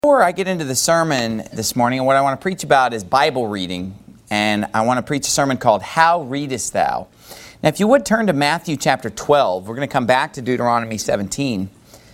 Before I get into the sermon this morning, what I want to preach about is Bible reading. And I want to preach a sermon called, How Readest Thou? Now, if you would turn to Matthew chapter 12, we're going to come back to Deuteronomy 17.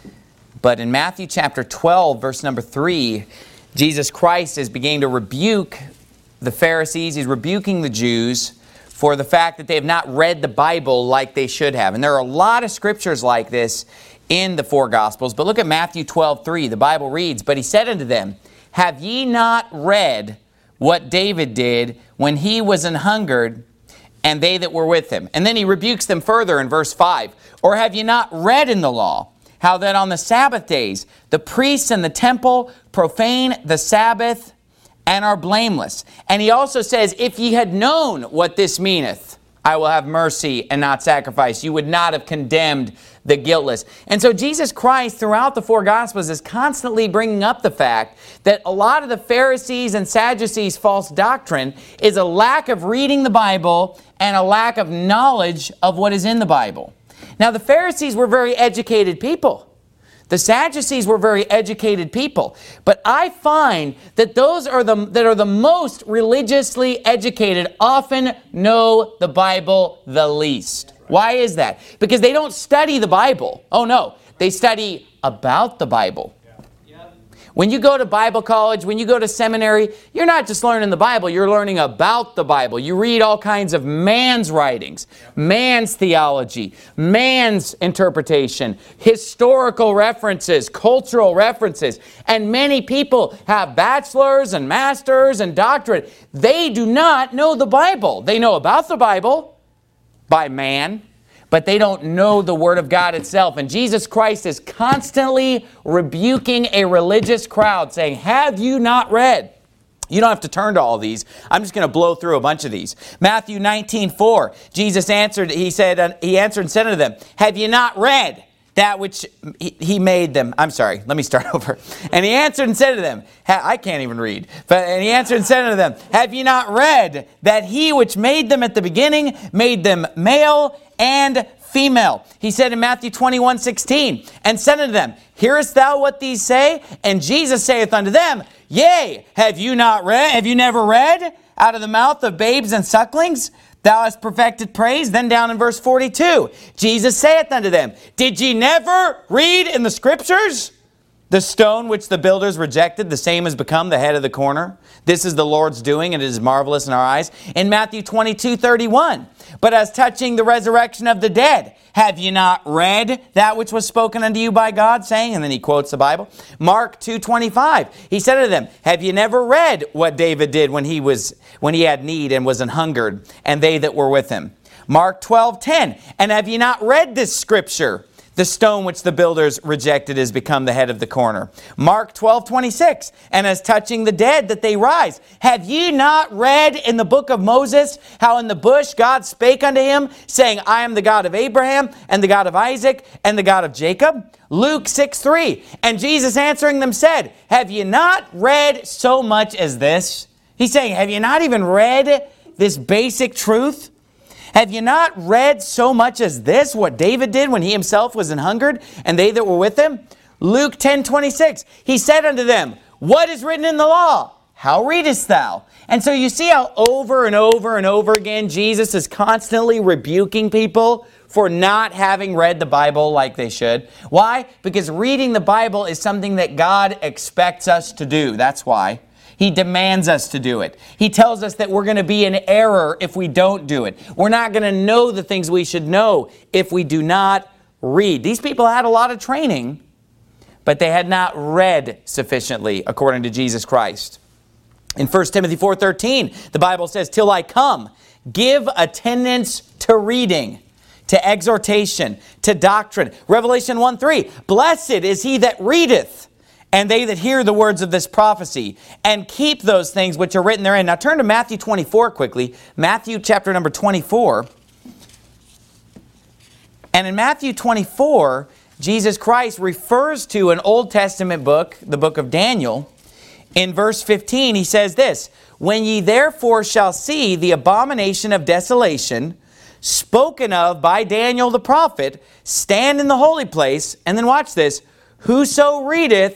But in Matthew chapter 12, verse number 3, Jesus Christ is beginning to rebuke the Pharisees. He's rebuking the Jews for the fact that they have not read the Bible like they should have. And there are a lot of scriptures like this in the four Gospels. But look at Matthew 12:3. The Bible reads, But he said unto them, Have ye not read what David did when he was an hungered, and they that were with him? And then he rebukes them further in verse 5. Or have ye not read in the law, how that on the Sabbath days the priests in the temple profane the Sabbath and are blameless? And he also says, If ye had known what this meaneth, I will have mercy and not sacrifice, you would not have condemned the guiltless. And so Jesus Christ, throughout the four Gospels, is constantly bringing up the fact that a lot of the Pharisees and Sadducees' false doctrine is a lack of reading the Bible and a lack of knowledge of what is in the Bible. Now, the Pharisees were very educated people. The Sadducees were very educated people. But I find that those are the most religiously educated often know the Bible the least. Why is that? Because they don't study the Bible. Oh no, they study about the Bible. When you go to Bible college, when you go to seminary, you're not just learning the Bible, you're learning about the Bible. You read all kinds of man's writings, man's theology, man's interpretation, historical references, cultural references. And many people have bachelors and masters and doctorate. They do not know the Bible. They know about the Bible by man, but they don't know the Word of God itself. And Jesus Christ is constantly rebuking a religious crowd, saying, Have you not read? You don't have to turn to all these. I'm just going to blow through a bunch of these. Matthew 19:4, Jesus answered, he answered and said unto them, Have you not read that which he made them? I'm sorry, let me start over. And he answered and said to them, I can't even read. And he answered and said unto them, Have ye not read that he which made them at the beginning made them male and female? He said in Matthew 21:16, and said unto them, Hearest thou what these say? And Jesus saith unto them, Yea, have you not read? Have you never read? Out of the mouth of babes and sucklings thou hast perfected praise. Then down in verse 42, Jesus saith unto them, Did ye never read in the Scriptures? The stone which the builders rejected, the same has become the head of the corner. This is the Lord's doing, and it is marvelous in our eyes. In Matthew 22:31, But as touching the resurrection of the dead, have ye not read that which was spoken unto you by God, saying, and then he quotes the Bible. Mark 2:25, he said to them, Have ye never read what David did when he had need and was an hungered, and they that were with him? Mark 12:10, And have ye not read this scripture? The stone which the builders rejected is become the head of the corner. Mark 12:26, And as touching the dead that they rise, have ye not read in the book of Moses how in the bush God spake unto him, saying, I am the God of Abraham, and the God of Isaac, and the God of Jacob? Luke 6:3, And Jesus answering them said, Have ye not read so much as this? He's saying, have you not even read this basic truth? Have you not read so much as this, what David did when he himself was an hungered, and they that were with him? Luke 10:26, he said unto them, What is written in the law? How readest thou? And so you see how over and over and over again, Jesus is constantly rebuking people for not having read the Bible like they should. Why? Because reading the Bible is something that God expects us to do. That's why. He demands us to do it. He tells us that we're going to be in error if we don't do it. We're not going to know the things we should know if we do not read. These people had a lot of training, but they had not read sufficiently, according to Jesus Christ. In 1 Timothy 4:13, the Bible says, Till I come, give attendance to reading, to exhortation, to doctrine. Revelation 1:3, Blessed is he that readeth, and they that hear the words of this prophecy, and keep those things which are written therein. Now turn to Matthew 24 quickly. Matthew chapter number 24. And in Matthew 24, Jesus Christ refers to an Old Testament book, the book of Daniel. In verse 15, he says this, When ye therefore shall see the abomination of desolation, spoken of by Daniel the prophet, stand in the holy place, and then watch this, whoso readeth,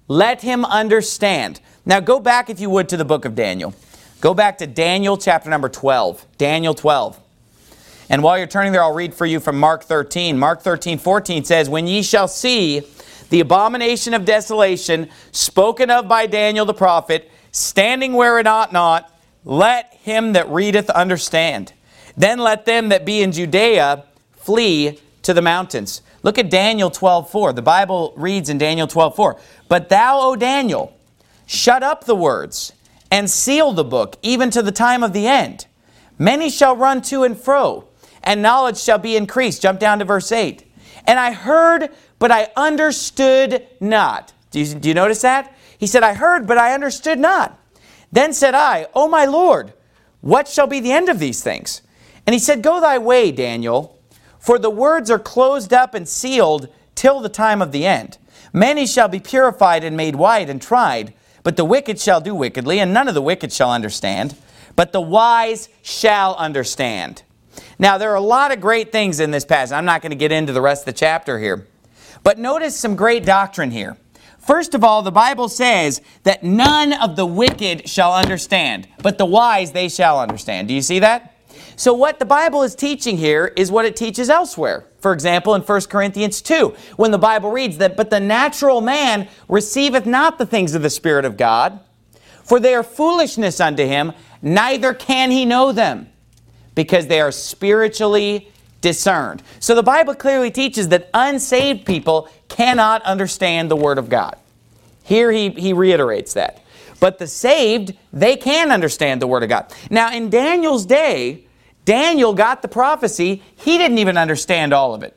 let him understand. Now go back, if you would, to the book of Daniel. Go back to Daniel chapter number 12. Daniel 12. And while you're turning there, I'll read for you from Mark 13. Mark 13:14 says, when ye shall see the abomination of desolation spoken of by Daniel the prophet, standing where it ought not, let him that readeth understand. Then let them that be in Judea flee to the mountains. Look at Daniel 12:4. The Bible reads in Daniel 12:4, but thou, O Daniel, shut up the words, and seal the book, even to the time of the end. Many shall run to and fro, and knowledge shall be increased. Jump down to verse 8. And I heard, but I understood not. Do you notice that? He said, I heard, but I understood not. Then said I, O my Lord, what shall be the end of these things? And he said, go thy way, Daniel, for the words are closed up and sealed till the time of the end. Many shall be purified and made white and tried, but the wicked shall do wickedly, and none of the wicked shall understand, but the wise shall understand. Now, there are a lot of great things in this passage. I'm not going to get into the rest of the chapter here. But notice some great doctrine here. First of all, the Bible says that none of the wicked shall understand, but the wise they shall understand. Do you see that? So what the Bible is teaching here is what it teaches elsewhere. For example, in 1 Corinthians 2, when the Bible reads that, but the natural man receiveth not the things of the Spirit of God, for they are foolishness unto him, neither can he know them, because they are spiritually discerned. So the Bible clearly teaches that unsaved people cannot understand the Word of God. Here he reiterates that. But the saved, they can understand the Word of God. Now in Daniel's day, Daniel got the prophecy. He didn't even understand all of it.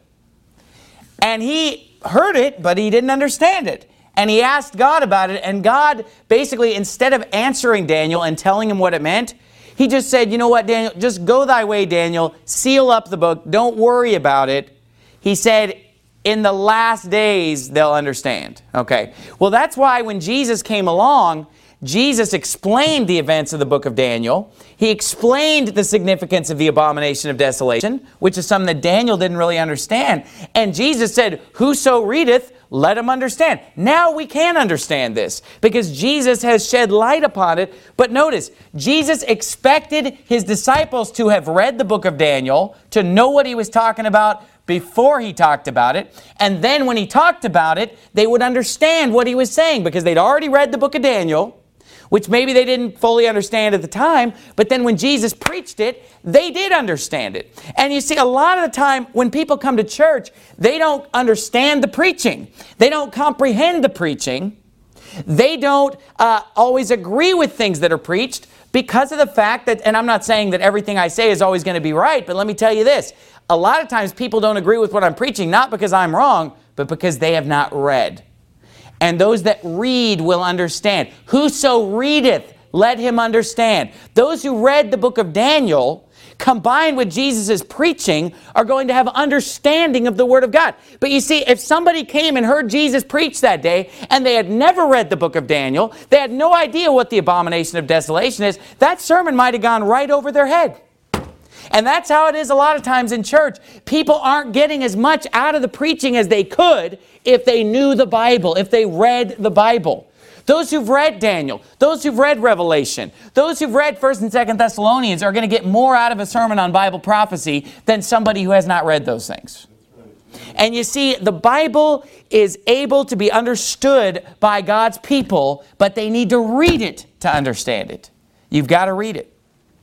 And he heard it, but he didn't understand it. And he asked God about it, and God basically, instead of answering Daniel and telling him what it meant, he just said, you know what, Daniel, just go thy way, Daniel, seal up the book, don't worry about it. He said, in the last days, they'll understand. Okay, well, that's why when Jesus came along, Jesus explained the events of the book of Daniel. He explained the significance of the abomination of desolation, which is something that Daniel didn't really understand. And Jesus said, whoso readeth, let him understand. Now we can understand this because Jesus has shed light upon it. But notice, Jesus expected his disciples to have read the book of Daniel, to know what he was talking about before he talked about it. And then when he talked about it, they would understand what he was saying because they'd already read the book of Daniel, which maybe they didn't fully understand at the time, but then when Jesus preached it, they did understand it. And you see, a lot of the time when people come to church, they don't understand the preaching. They don't comprehend the preaching. They don't always agree with things that are preached because of the fact that, and I'm not saying that everything I say is always going to be right, but let me tell you this. A lot of times people don't agree with what I'm preaching, not because I'm wrong, but because they have not read. And those that read will understand. Whoso readeth, let him understand. Those who read the book of Daniel, combined with Jesus' preaching, are going to have understanding of the Word of God. But you see, if somebody came and heard Jesus preach that day, and they had never read the book of Daniel, they had no idea what the abomination of desolation is, that sermon might have gone right over their head. And that's how it is a lot of times in church. People aren't getting as much out of the preaching as they could if they knew the Bible, if they read the Bible. Those who've read Daniel, those who've read Revelation, those who've read 1 and 2 Thessalonians are going to get more out of a sermon on Bible prophecy than somebody who has not read those things. And you see, the Bible is able to be understood by God's people, but they need to read it to understand it. You've got to read it.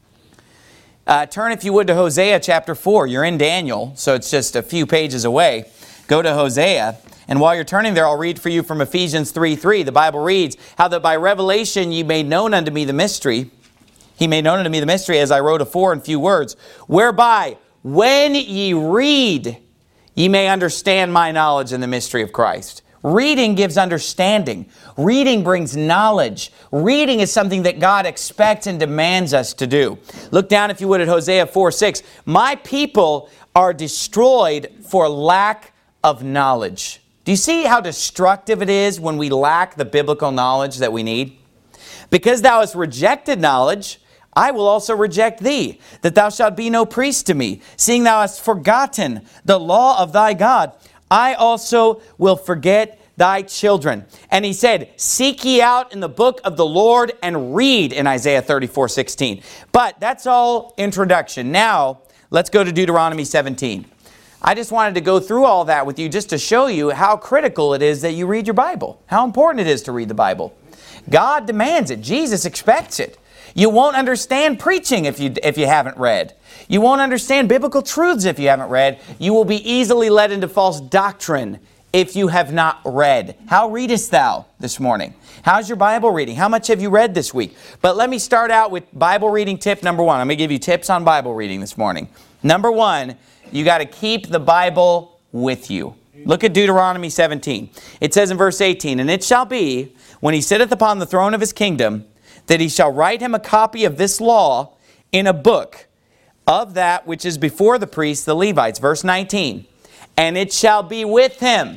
Turn, if you would, to Hosea chapter 4. You're in Daniel, so it's just a few pages away. Go to Hosea. And while you're turning there, I'll read for you from Ephesians 3:3. The Bible reads, how that by revelation ye made known unto me the mystery. He made known unto me the mystery, as I wrote afore in few words, whereby when ye read, ye may understand my knowledge in the mystery of Christ. Reading gives understanding. Reading brings knowledge. Reading is something that God expects and demands us to do. Look down, if you would, at Hosea 4:6. My people are destroyed for lack of knowledge. Do you see how destructive it is when we lack the biblical knowledge that we need? Because thou hast rejected knowledge, I will also reject thee, that thou shalt be no priest to me, seeing thou hast forgotten the law of thy God. I also will forget thy children. And he said, seek ye out in the book of the Lord and read in Isaiah 34:16. But that's all introduction. Now, let's go to Deuteronomy 17. I just wanted to go through all that with you just to show you how critical it is that you read your Bible. How important it is to read the Bible. God demands it. Jesus expects it. You won't understand preaching if you haven't read. You won't understand biblical truths if you haven't read. You will be easily led into false doctrine if you have not read. How readest thou this morning? How's your Bible reading? How much have you read this week? But let me start out with Bible reading tip number 1. I'm going to give you tips on Bible reading this morning. Number 1, you got to keep the Bible with you. Look at Deuteronomy 17. It says in verse 18, and it shall be, when he sitteth upon the throne of his kingdom, that he shall write him a copy of this law in a book of that which is before the priests, the Levites. Verse 19, and it shall be with him,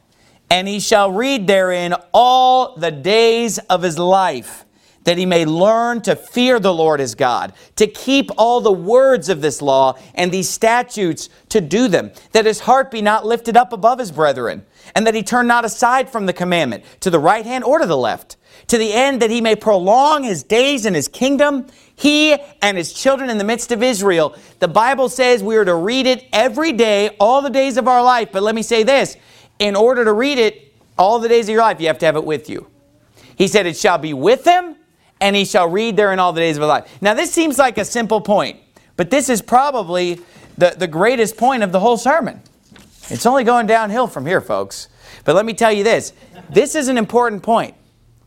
and he shall read therein all the days of his life, that he may learn to fear the Lord his God, to keep all the words of this law and these statutes to do them, that his heart be not lifted up above his brethren, and that he turn not aside from the commandment to the right hand or to the left, to the end that he may prolong his days in his kingdom, he and his children in the midst of Israel. The Bible says we are to read it every day, all the days of our life. But let me say this, in order to read it all the days of your life, you have to have it with you. He said it shall be with him, and he shall read therein all the days of his life. Now this seems like a simple point, but this is probably the greatest point of the whole sermon. It's only going downhill from here, folks. But let me tell you this. This is an important point.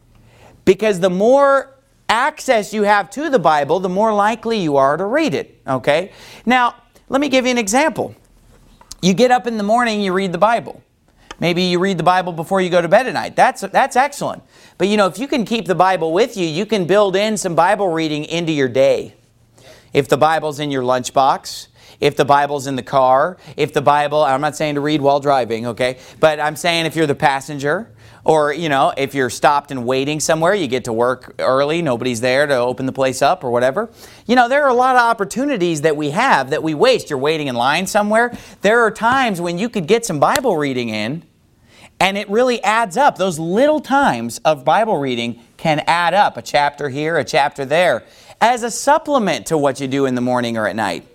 Because the more access you have to the Bible, the more likely you are to read it. Okay? Now, let me give you an example. You get up in the morning, you read the Bible. Maybe you read the Bible before you go to bed at night. That's excellent. But you know, if you can keep the Bible with you, you can build in some Bible reading into your day. If the Bible's in your lunchbox, if the Bible's in the car, if the Bible, I'm not saying to read while driving, okay? But I'm saying if you're the passenger, or, you know, if you're stopped and waiting somewhere, you get to work early, nobody's there to open the place up or whatever. You know, there are a lot of opportunities that we have that we waste. You're waiting in line somewhere. There are times when you could get some Bible reading in, and it really adds up. Those little times of Bible reading can add up. A chapter here, a chapter there, as a supplement to what you do in the morning or at night.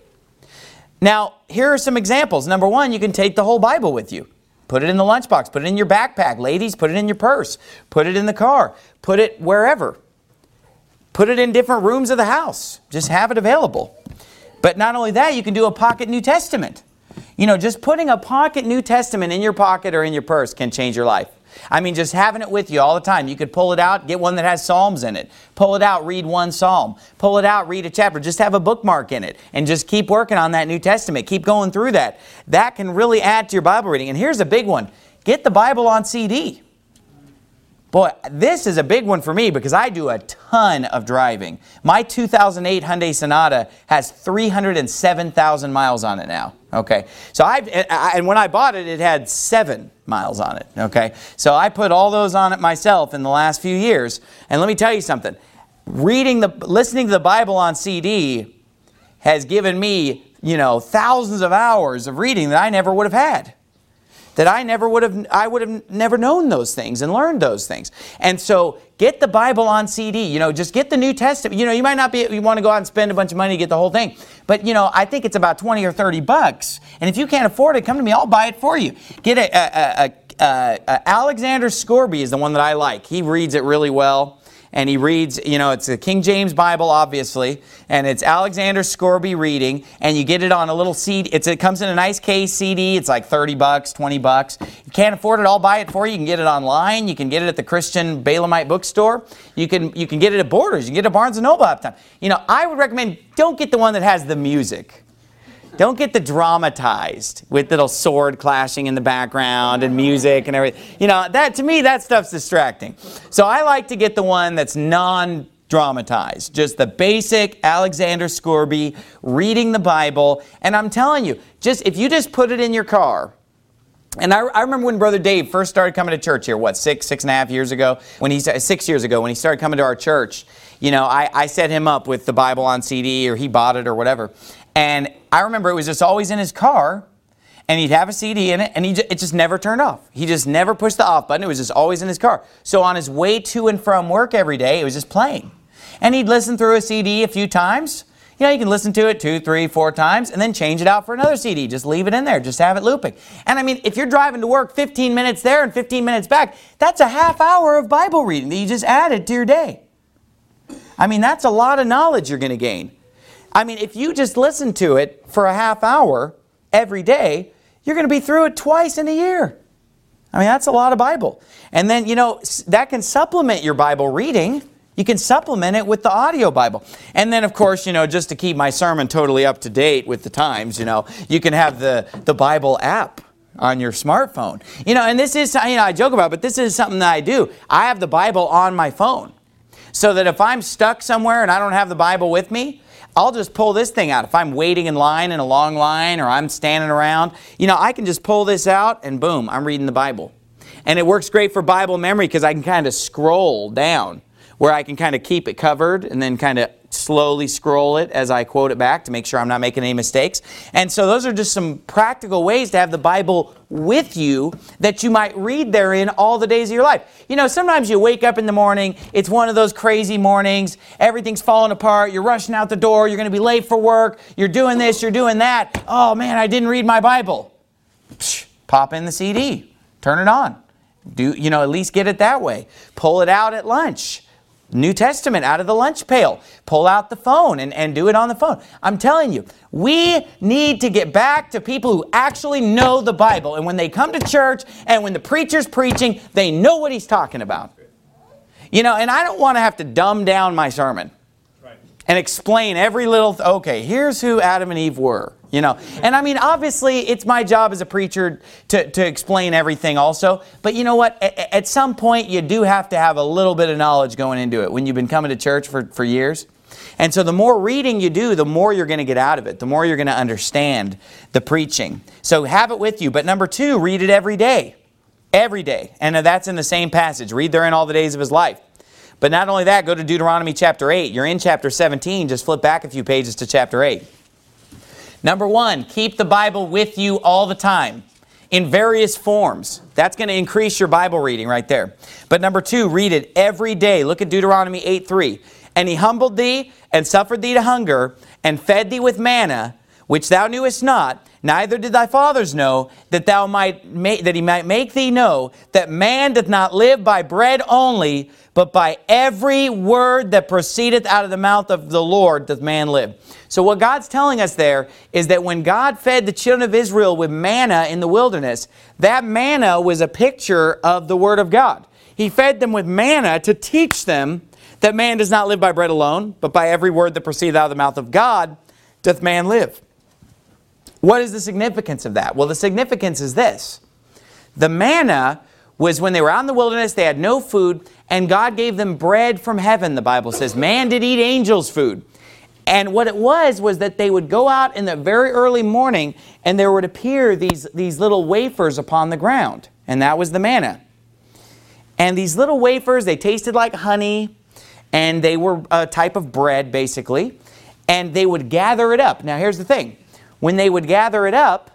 Now, here are some examples. Number 1, you can take the whole Bible with you. Put it in the lunchbox. Put it in your backpack. Ladies, put it in your purse. Put it in the car. Put it wherever. Put it in different rooms of the house. Just have it available. But not only that, you can do a pocket New Testament. You know, just putting a pocket New Testament in your pocket or in your purse can change your life. I mean, just having it with you all the time. You could pull it out, get one that has Psalms in it. Pull it out, read one Psalm. Pull it out, read a chapter. Just have a bookmark in it. And just keep working on that New Testament. Keep going through that. That can really add to your Bible reading. And here's a big one. Get the Bible on CD. Boy, this is a big one for me because I do a ton of driving. My 2008 Hyundai Sonata has 307,000 miles on it now. Okay, so and when I bought it, it had 7 miles on it. Okay, so I put all those on it myself in the last few years. And let me tell you something. Listening to the Bible on CD has given me, you know, thousands of hours of reading that I never would have had. I would have never known those things and learned those things. And so get the Bible on CD, you know, just get the New Testament. You know, you might not you want to go out and spend a bunch of money to get the whole thing. But, you know, I think it's about 20 or 30 bucks. And if you can't afford it, come to me, I'll buy it for you. Get Alexander Scourby is the one that I like. He reads it really well. And he reads, you know, it's the King James Bible, obviously, and it's Alexander Scourby reading, and you get it on a little CD. It comes in a nice case CD. It's like 30 bucks, 20 bucks. You can't afford it, I'll buy it for you. You can get it online. You can get it at the Christian Balaamite bookstore. You can get it at Borders. You can get it at Barnes & Noble half the time. You know, I would recommend, don't get the one that has the music. Don't get the dramatized with little sword clashing in the background and music and everything. You know, to me, that stuff's distracting. So I like to get the one that's non-dramatized. Just the basic Alexander Scourby reading the Bible. And I'm telling you, if you just put it in your car. And I remember when Brother Dave first started coming to church here, 6.5 years ago? 6 years ago when he started coming to our church. You know, I set him up with the Bible on CD, or he bought it or whatever. And I remember it was just always in his car. and he'd have a CD in it, and it just never turned off. He just never pushed the off button. It was just always in his car. So on his way to and from work every day, it was just playing. And he'd listen through a CD a few times. You know, you can listen to it 2, 3, 4 times and then change it out for another CD. Just leave it in there. Just have it looping. And I mean, if you're driving to work 15 minutes there and 15 minutes back, that's a half hour of Bible reading that you just added to your day. I mean, that's a lot of knowledge you're going to gain. I mean, if you just listen to it for a half hour every day, you're going to be through it twice in a year. I mean, that's a lot of Bible. And then, you know, that can supplement your Bible reading. You can supplement it with the audio Bible. And then, of course, you know, just to keep my sermon totally up to date with the times, you know, you can have the Bible app on your smartphone. You know, and this is, you know, I joke about it, but this is something that I do. I have the Bible on my phone so that if I'm stuck somewhere and I don't have the Bible with me, I'll just pull this thing out. If I'm waiting in line in a long line or I'm standing around, you know, I can just pull this out and boom, I'm reading the Bible. And it works great for Bible memory because I can kind of scroll down where I can kind of keep it covered and then kind of slowly scroll it as I quote it back to make sure I'm not making any mistakes. And so those are just some practical ways to have the Bible with you that you might read therein all the days of your life. You know, sometimes you wake up in the morning, it's one of those crazy mornings, everything's falling apart, you're rushing out the door, you're going to be late for work, you're doing this, you're doing that. Oh man, I didn't read my Bible. Pop in the CD, turn it on. You know, at least get it that way. Pull it out at lunch. New Testament out of the lunch pail. Pull out the phone and do it on the phone. I'm telling you, we need to get back to people who actually know the Bible. And when they come to church and when the preacher's preaching, they know what he's talking about. You know, and I don't want to have to dumb down my sermon and explain every little, okay, here's who Adam and Eve were, you know. And I mean, obviously, it's my job as a preacher to explain everything also. But you know what? At some point, you do have to have a little bit of knowledge going into it when you've been coming to church for years. And so the more reading you do, the more you're going to get out of it. The more you're going to understand the preaching. So have it with you. But number 2, read it every day. Every day. And that's in the same passage. Read therein all the days of his life. But not only that, go to Deuteronomy chapter 8. You're in chapter 17. Just flip back a few pages to chapter 8. Number 1, keep the Bible with you all the time in various forms. That's going to increase your Bible reading right there. But number 2, read it every day. Look at Deuteronomy 8:3. And he humbled thee and suffered thee to hunger and fed thee with manna, which thou knewest not, neither did thy fathers know, that he might make thee know that man doth not live by bread only, but by every word that proceedeth out of the mouth of the Lord doth man live. So what God's telling us there is that when God fed the children of Israel with manna in the wilderness, that manna was a picture of the Word of God. He fed them with manna to teach them that man does not live by bread alone, but by every word that proceedeth out of the mouth of God doth man live. What is the significance of that? Well, the significance is this. The manna was when they were out in the wilderness, they had no food, and God gave them bread from heaven, the Bible says. Man did eat angels' food. And what it was that they would go out in the very early morning, and there would appear these little wafers upon the ground. And that was the manna. And these little wafers, they tasted like honey, and they were a type of bread, basically. And they would gather it up. Now, here's the thing. When they would gather it up,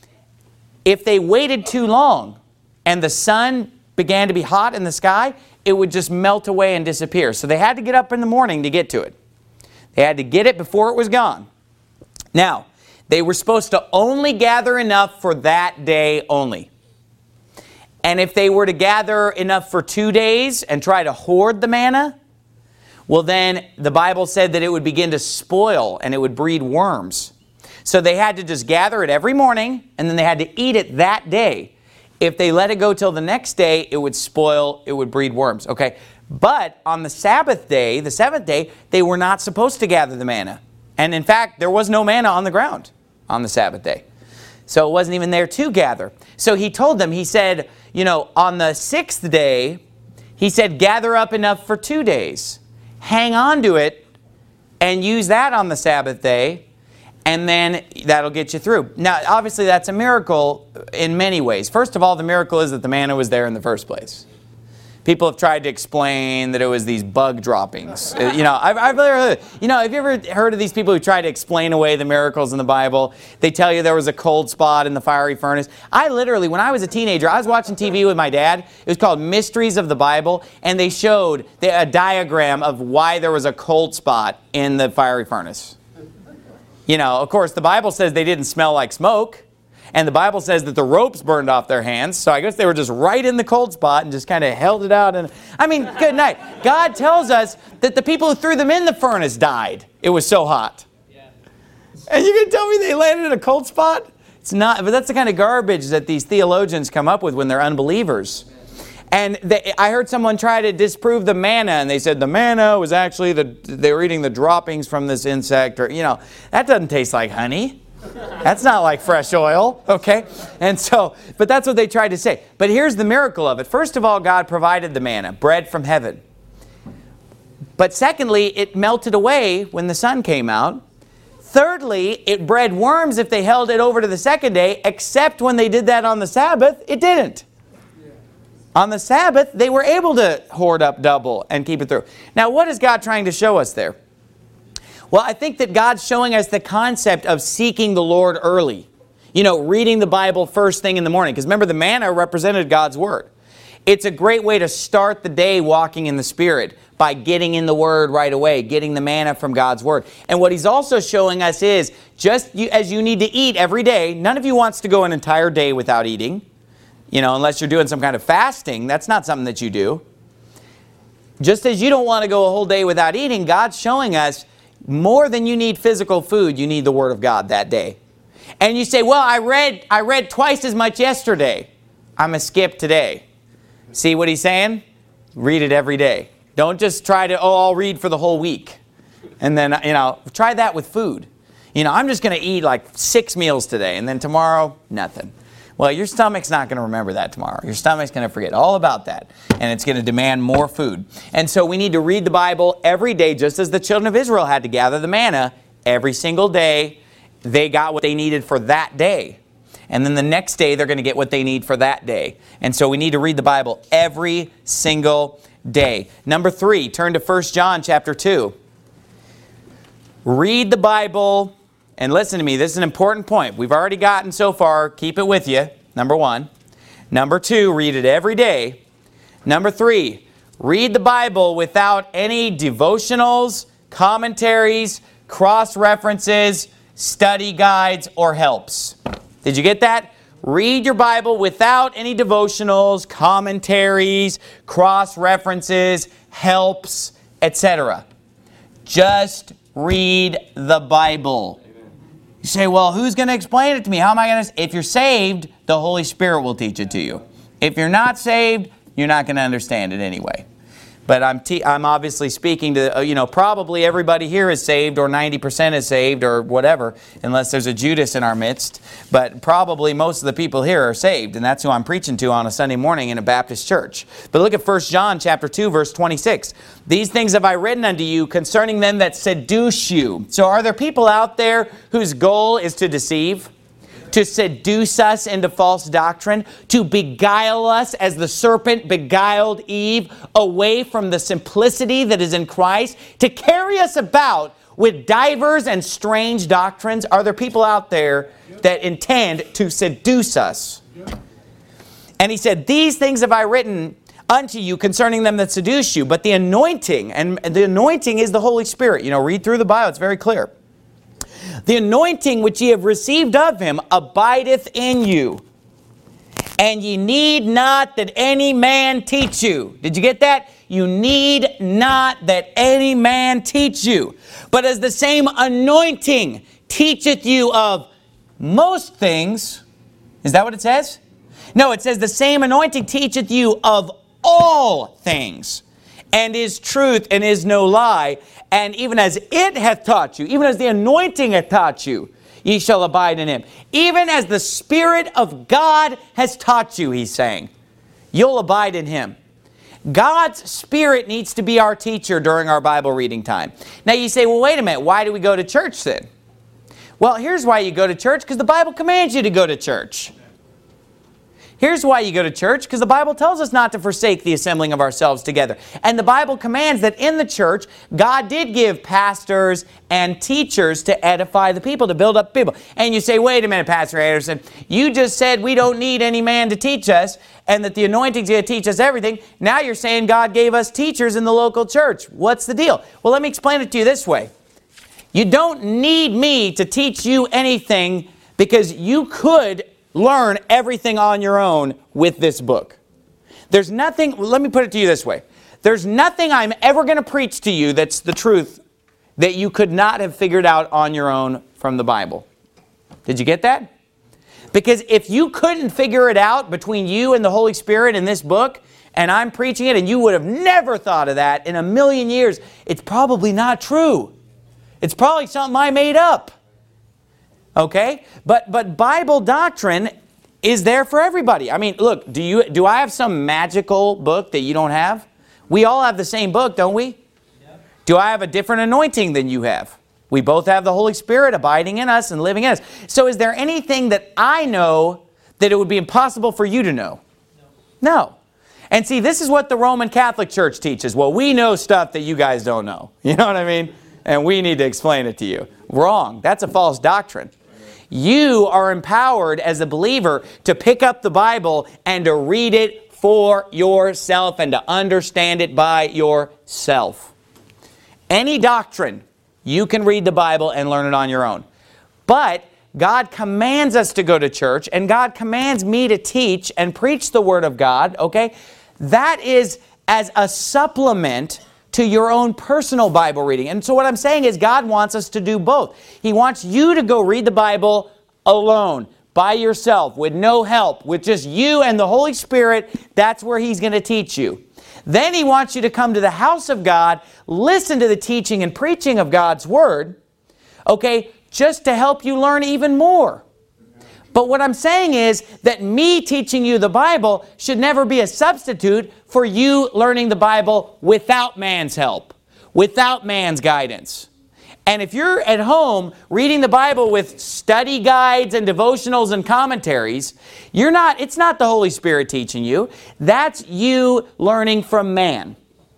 if they waited too long and the sun began to be hot in the sky, it would just melt away and disappear. So they had to get up in the morning to get to it. They had to get it before it was gone. Now, they were supposed to only gather enough for that day only. And if they were to gather enough for 2 days and try to hoard the manna, well then the Bible said that it would begin to spoil and it would breed worms. So they had to just gather it every morning, and then they had to eat it that day. If they let it go till the next day, it would spoil, it would breed worms. Okay, but on the Sabbath day, the 7th day, they were not supposed to gather the manna. And in fact, there was no manna on the ground on the Sabbath day. So it wasn't even there to gather. So he told them, he said, you know, on the 6th day, he said, gather up enough for 2 days. Hang on to it and use that on the Sabbath day. And then that'll get you through. Now, obviously, that's a miracle in many ways. First of all, the miracle is that the manna was there in the first place. People have tried to explain that it was these bug droppings. I've heard, have you ever heard of these people who try to explain away the miracles in the Bible? They tell you there was a cold spot in the fiery furnace. I literally, when I was a teenager, I was watching TV with my dad. It was called Mysteries of the Bible, and they showed a diagram of why there was a cold spot in the fiery furnace. Of course, the Bible says they didn't smell like smoke. And the Bible says that the ropes burned off their hands. So I guess they were just right in the cold spot and just kind of held it out. And good night. God tells us that the people who threw them in the furnace died. It was so hot. Yeah. And you're going to tell me they landed in a cold spot? It's not, but that's the kind of garbage that these theologians come up with when they're unbelievers. And I heard someone try to disprove the manna, and they said the manna was actually they were eating the droppings from this insect. Or, that doesn't taste like honey. That's not like fresh oil, okay? And so, but that's what they tried to say. But here's the miracle of it. First of all, God provided the manna, bread from heaven. But secondly, it melted away when the sun came out. Thirdly, it bred worms if they held it over to the second day, except when they did that on the Sabbath, it didn't. On the Sabbath, they were able to hoard up double and keep it through. Now, what is God trying to show us there? Well, I think that God's showing us the concept of seeking the Lord early. Reading the Bible first thing in the morning. Because remember, the manna represented God's Word. It's a great way to start the day walking in the Spirit by getting in the Word right away, getting the manna from God's Word. And what He's also showing us is, just as you need to eat every day, none of you wants to go an entire day without eating. Unless you're doing some kind of fasting, that's not something that you do. Just as you don't want to go a whole day without eating, God's showing us more than you need physical food, you need the Word of God that day. And you say, well, I read twice as much yesterday. I'm going to skip today. See what He's saying? Read it every day. Don't just try to, I'll read for the whole week. And then, try that with food. I'm just going to eat like 6 meals today, and then tomorrow, nothing. Well, your stomach's not going to remember that tomorrow. Your stomach's going to forget all about that. And it's going to demand more food. And so we need to read the Bible every day, just as the children of Israel had to gather the manna every single day. They got what they needed for that day. And then the next day, they're going to get what they need for that day. And so we need to read the Bible every single day. Number 3, turn to 1 John chapter 2. Read the Bible. And listen to me, this is an important point. We've already gotten so far. Keep it with you. Number 1. Number 2, read it every day. Number 3, read the Bible without any devotionals, commentaries, cross-references, study guides, or helps. Did you get that? Read your Bible without any devotionals, commentaries, cross-references, helps, etc. Just read the Bible. You say, well, who's going to explain it to me? How am I going to? If you're saved, the Holy Spirit will teach it to you. If you're not saved, you're not going to understand it anyway. But I'm obviously speaking to, probably everybody here is saved, or 90% is saved, or whatever, unless there's a Judas in our midst. But probably most of the people here are saved, and that's who I'm preaching to on a Sunday morning in a Baptist church. But look at 1 John chapter 2, verse 26. These things have I written unto you concerning them that seduce you. So are there people out there whose goal is to deceive? To seduce us into false doctrine, to beguile us as the serpent beguiled Eve away from the simplicity that is in Christ, to carry us about with divers and strange doctrines? Are there people out there that intend to seduce us? And he said, these things have I written unto you concerning them that seduce you. But the anointing, and the anointing is the Holy Spirit. Read through the Bible, it's very clear. The anointing which ye have received of Him abideth in you. And ye need not that any man teach you. Did you get that? You need not that any man teach you. But as the same anointing teacheth you of most things. Is that what it says? No, it says the same anointing teacheth you of all things. And is truth and is no lie. And even as it hath taught you, even as the anointing hath taught you, ye shall abide in Him. Even as the Spirit of God has taught you, he's saying, you'll abide in Him. God's Spirit needs to be our teacher during our Bible reading time. Now you say, well, wait a minute, why do we go to church then? Well, here's why you go to church, because the Bible commands you to go to church. Here's why you go to church, because the Bible tells us not to forsake the assembling of ourselves together. And the Bible commands that in the church, God did give pastors and teachers to edify the people, to build up people. And you say, wait a minute, Pastor Anderson, you just said we don't need any man to teach us and that the anointing's going to teach us everything. Now you're saying God gave us teachers in the local church. What's the deal? Well, let me explain it to you this way. You don't need me to teach you anything because you could learn everything on your own with this book. There's nothing, let me put it to you this way. There's nothing I'm ever going to preach to you that's the truth that you could not have figured out on your own from the Bible. Did you get that? Because if you couldn't figure it out between you and the Holy Spirit in this book, and I'm preaching it, and you would have never thought of that in a million years, it's probably not true. It's probably something I made up. Okay? But Bible doctrine is there for everybody. I mean, look, do I have some magical book that you don't have? We all have the same book, don't we? Yep. Do I have a different anointing than you have? We both have the Holy Spirit abiding in us and living in us. So is there anything that I know that it would be impossible for you to know? No. And see, this is what the Roman Catholic Church teaches. Well, we know stuff that you guys don't know. You know what I mean? And we need to explain it to you. Wrong. That's a false doctrine. You are empowered as a believer to pick up the Bible and to read it for yourself and to understand it by yourself. Any doctrine, you can read the Bible and learn it on your own. But God commands us to go to church, and God commands me to teach and preach the Word of God, okay? That is as a supplement to your own personal Bible reading. And so what I'm saying is God wants us to do both. He wants you to go read the Bible alone, by yourself, with no help, with just you and the Holy Spirit. That's where He's going to teach you. Then He wants you to come to the house of God, listen to the teaching and preaching of God's Word, okay, just to help you learn even more. But what I'm saying is that me teaching you the Bible should never be a substitute for you learning the Bible without man's help, without man's guidance. And if you're at home reading the Bible with study guides and devotionals and commentaries, it's not the Holy Spirit teaching you. That's you learning from man.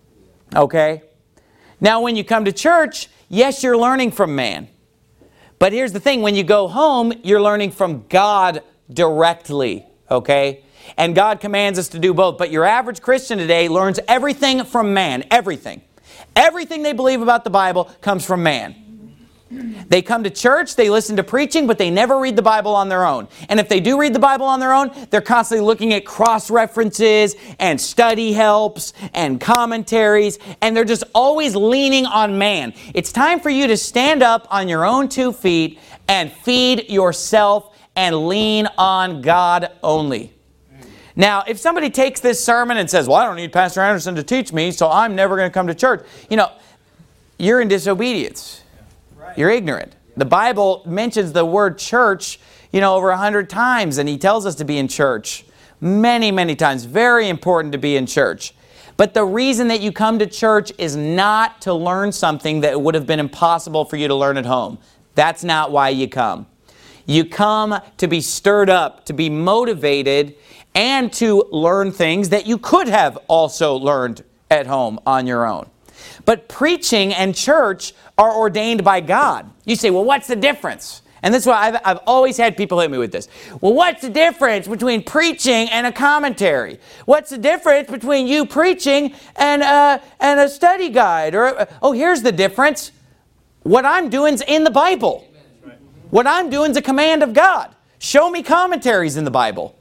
Okay? Now when you come to church, yes, you're learning from man. But here's the thing, when you go home, you're learning from God directly, okay? And God commands us to do both. But your average Christian today learns everything from man, everything. Everything they believe about the Bible comes from man. They come to church, they listen to preaching, but they never read the Bible on their own. And if they do read the Bible on their own, they're constantly looking at cross-references and study helps and commentaries, and they're just always leaning on man. It's time for you to stand up on your own 2 feet and feed yourself and lean on God only. Now, if somebody takes this sermon and says, well, I don't need Pastor Anderson to teach me, so I'm never going to come to church. You know, you're in disobedience. You're ignorant. The Bible mentions the word church, over 100 times, and He tells us to be in church many, many times. Very important to be in church. But the reason that you come to church is not to learn something that would have been impossible for you to learn at home. That's not why you come. You come to be stirred up, to be motivated, and to learn things that you could have also learned at home on your own. But preaching and church are ordained by God. You say, well, what's the difference? And this is why I've always had people hit me with this. Well, what's the difference between preaching and a commentary? What's the difference between you preaching and a study guide? Or here's the difference. What I'm doing is in the Bible. What I'm doing is a command of God. Show me commentaries in the Bible.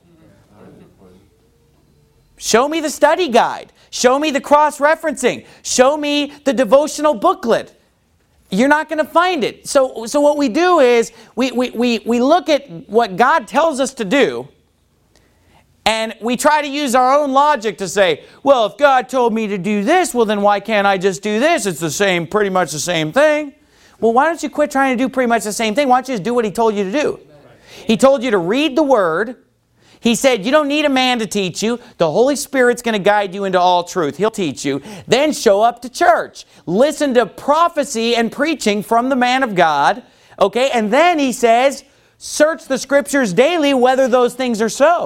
Show me the study guide. Show me the cross-referencing. Show me the devotional booklet. You're not going to find it. So what we do is we look at what God tells us to do, and we try to use our own logic to say, well, if God told me to do this, well, then why can't I just do this? It's the same, pretty much the same thing. Well, why don't you quit trying to do pretty much the same thing? Why don't you just do what He told you to do? He told you to read the Word. He said, you don't need a man to teach you. The Holy Spirit's going to guide you into all truth. He'll teach you. Then show up to church. Listen to prophecy and preaching from the man of God. Okay, and then He says, search the Scriptures daily whether those things are so.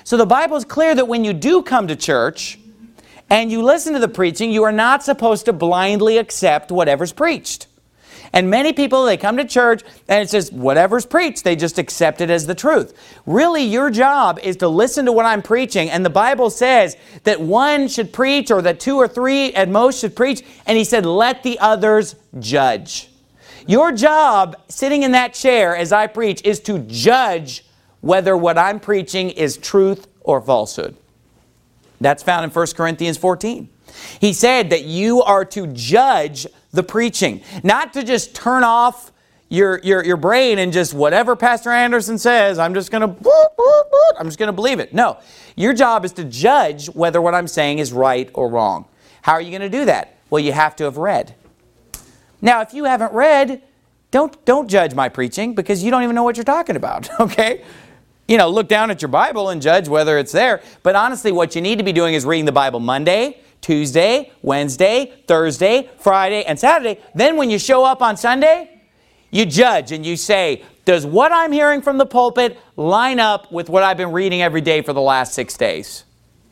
So the Bible is clear that when you do come to church and you listen to the preaching, you are not supposed to blindly accept whatever's preached. And many people, they come to church and it's just whatever's preached, they just accept it as the truth. Really, your job is to listen to what I'm preaching. And the Bible says that one should preach, or that two or three at most should preach. And he said, let the others judge. Your job, sitting in that chair as I preach, is to judge whether what I'm preaching is truth or falsehood. That's found in 1 Corinthians 14. He said that you are to judge the preaching, not to just turn off your brain and just whatever Pastor Anderson says, I'm just going to believe it. No, your job is to judge whether what I'm saying is right or wrong. How are you going to do that? Well, you have to have read. Now, if you haven't read, don't judge my preaching, because you don't even know what you're talking about, okay? You know, look down at your Bible and judge whether it's there. But honestly, what you need to be doing is reading the Bible Monday, Tuesday, Wednesday, Thursday, Friday, and Saturday. Then when you show up on Sunday, you judge and you say, does what I'm hearing from the pulpit line up with what I've been reading every day for the last 6 days?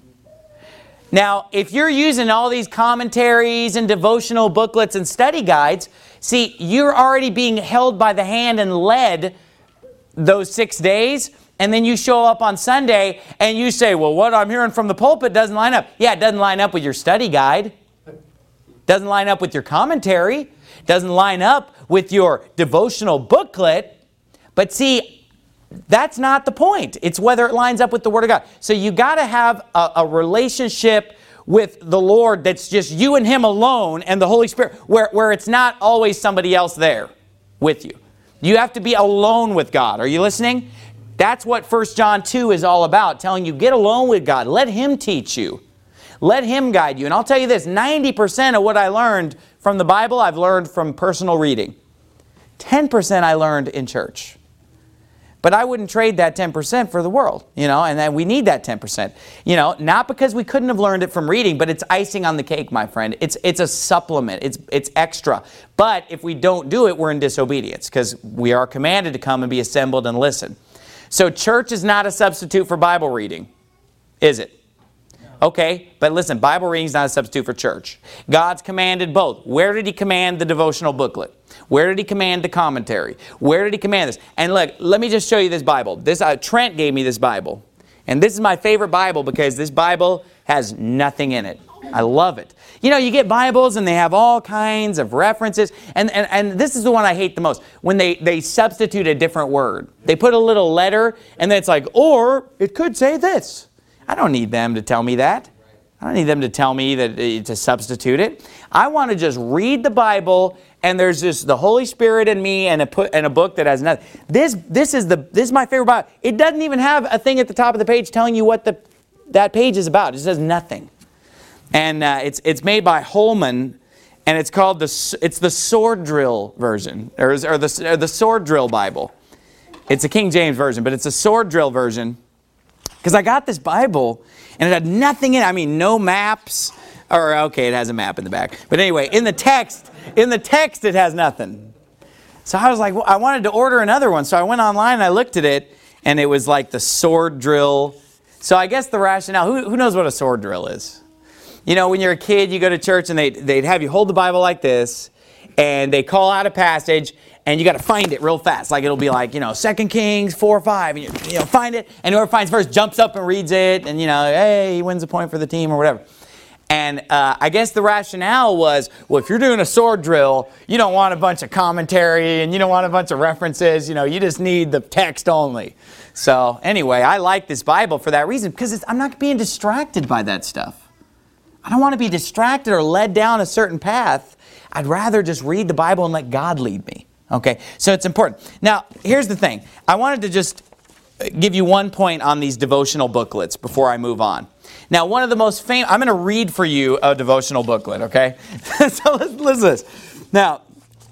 Now, if you're using all these commentaries and devotional booklets and study guides, see, you're already being held by the hand and led those 6 days. And then you show up on Sunday and you say, well, what I'm hearing from the pulpit doesn't line up. Yeah, it doesn't line up with your study guide. Doesn't line up with your commentary. Doesn't line up with your devotional booklet. But see, that's not the point. It's whether it lines up with the Word of God. So you got to have a relationship with the Lord that's just you and Him alone and the Holy Spirit, where it's not always somebody else there with you. You have to be alone with God. Are you listening? That's what 1 John 2 is all about, telling you, get alone with God. Let Him teach you. Let Him guide you. And I'll tell you this, 90% of what I learned from the Bible, I've learned from personal reading. 10% I learned in church. But I wouldn't trade that 10% for the world, you know, and then we need that 10%. You know, not because we couldn't have learned it from reading, but it's icing on the cake, my friend. It's a supplement. It's extra. But if we don't do it, we're in disobedience, because we are commanded to come and be assembled and listen. So church is not a substitute for Bible reading, is it? Okay, but listen, Bible reading is not a substitute for church. God's commanded both. Where did He command the devotional booklet? Where did He command the commentary? Where did He command this? And look, let me just show you this Bible. Trent gave me this Bible. And this is my favorite Bible, because this Bible has nothing in it. I love it. You know, you get Bibles and they have all kinds of references. And this is the one I hate the most. When they substitute a different word. They put a little letter and then it's like, or it could say this. I don't need them to tell me that. I don't need them to tell me that to substitute it. I want to just read the Bible, and there's just the Holy Spirit in me and a book that has nothing. This is my favorite Bible. It doesn't even have a thing at the top of the page telling you what that page is about. It says nothing. And it's made by Holman, and it's called the Sword Drill version, or the Sword Drill Bible. It's a King James version, but it's a Sword Drill version. Because I got this Bible, and it had nothing in it. I mean, no maps. Or, okay, it has a map in the back. But anyway, in the text, it has nothing. So I was like, well, I wanted to order another one. So I went online and I looked at it, and it was like the Sword Drill. So I guess the rationale, who knows what a sword drill is? You know, when you're a kid, you go to church, and they'd have you hold the Bible like this, and they call out a passage, and you got to find it real fast. Like it'll be like, 2 Kings 4:5, and you find it, and whoever finds first jumps up and reads it, and hey, he wins a point for the team or whatever. And I guess the rationale was, well, if you're doing a sword drill, you don't want a bunch of commentary, and you don't want a bunch of references. You just need the text only. So anyway, I like this Bible for that reason, because I'm not being distracted by that stuff. I don't want to be distracted or led down a certain path. I'd rather just read the Bible and let God lead me. Okay, so it's important. Now, here's the thing. I wanted to just give you one point on these devotional booklets before I move on. Now, one of the most famous, I'm going to read for you a devotional booklet, okay? So listen to this. Now,